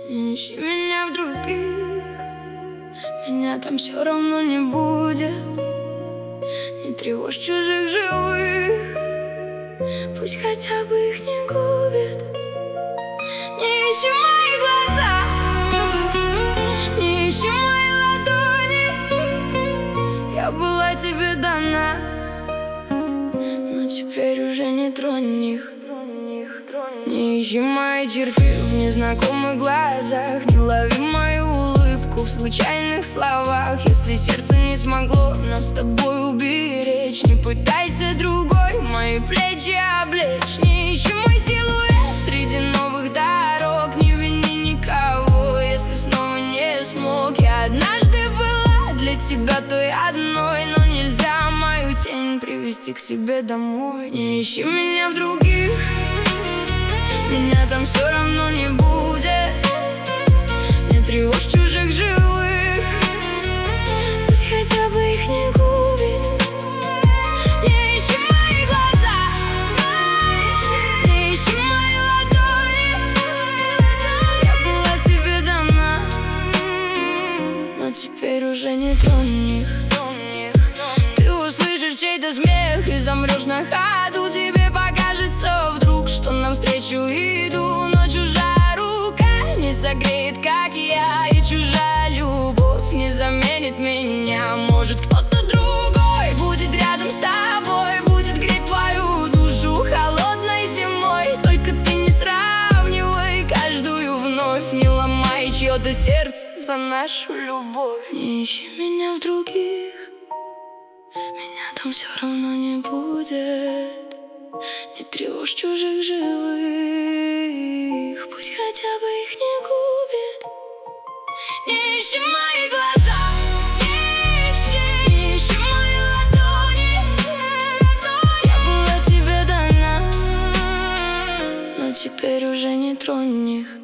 Не ищи меня в других, меня там все равно не будет. Не тревожь чужих живых, пусть хотя бы их не губит. Не ищи мои глаза, не ищи мои ладони. Я была тебе дана, но теперь уже не тронь их. Не ищи мои черты в незнакомых глазах, не лови мою улыбку в случайных словах. Если сердце не смогло нас с тобой уберечь, не пытайся другой мои плечи облечь. Не ищи мой силуэт среди новых дорог, не вини никого, если снова не смог. Я однажды была для тебя той одной, но нельзя мою тень привести к себе домой. Не ищи меня в других, меня там все равно не будет. Не тревожь чужих живых, пусть хотя бы их не губит. Не ищи мои глаза, не ищи мои ладони. Я была тебе дана, но теперь уже не тронь их. Ты услышишь чей-то смех и замрешь на ходу. Тебе покажется вдруг, что навстречу иду, но чужая рука не согреет, как я, и чужая любовь не заменит меня. Может, кто-то другой будет рядом с тобой, будет греть твою душу холодной зимой. Только ты не сравнивай каждую вновь, не ломай чье-то сердце за нашу любовь. Не ищи меня в других, меня там все равно не будет. Не тревожь чужих живых, пусть хотя бы их не губит. Не ищи мои глаза, не ищи мои ладони. Я была тебе дана, но теперь уже не тронь их.